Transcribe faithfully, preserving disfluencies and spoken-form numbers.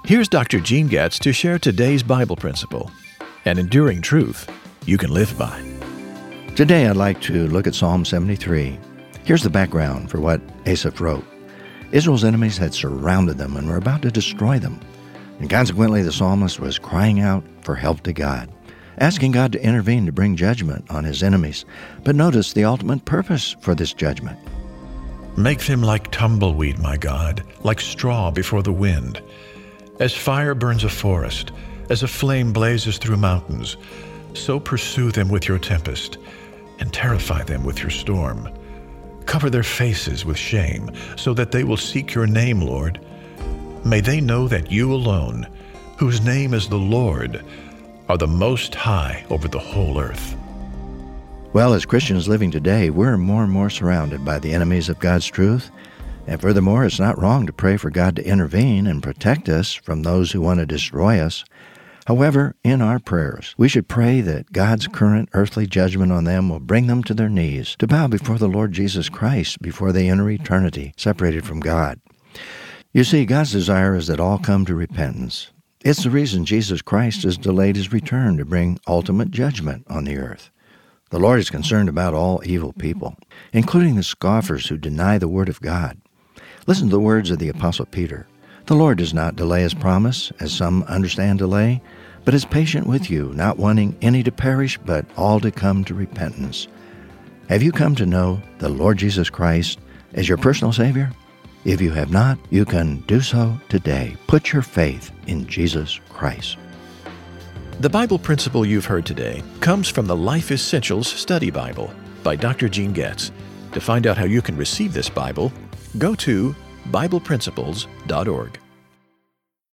Here's Doctor Gene Getz to share today's Bible principle, an enduring truth you can live by. Today I'd like to look at Psalm seventy-three. Here's the background for what Asaph wrote. Israel's enemies had surrounded them and were about to destroy them. And consequently, the psalmist was crying out for help to God, asking God to intervene to bring judgment on his enemies. But notice the ultimate purpose for this judgment. Make them like tumbleweed, my God, like straw before the wind. As fire burns a forest, as a flame blazes through mountains, so pursue them with your tempest, and terrify them with your storm. Cover their faces with shame, so that they will seek your name, Lord. May they know that you alone, whose name is the Lord, are the Most High over the whole earth. Well, as Christians living today, we're more and more surrounded by the enemies of God's truth. And furthermore, it's not wrong to pray for God to intervene and protect us from those who want to destroy us. However, in our prayers, we should pray that God's current earthly judgment on them will bring them to their knees to bow before the Lord Jesus Christ before they enter eternity, separated from God. You see, God's desire is that all come to repentance. It's the reason Jesus Christ has delayed his return to bring ultimate judgment on the earth. The Lord is concerned about all evil people, including the scoffers who deny the word of God. Listen to the words of the Apostle Peter. The Lord does not delay his promise, as some understand delay, but is patient with you, not wanting any to perish, but all to come to repentance. Have you come to know the Lord Jesus Christ as your personal Savior? If you have not, you can do so today. Put your faith in Jesus Christ. The Bible principle you've heard today comes from the Life Essentials Study Bible by Doctor Gene Getz. To find out how you can receive this Bible, go to Bible Principles dot org.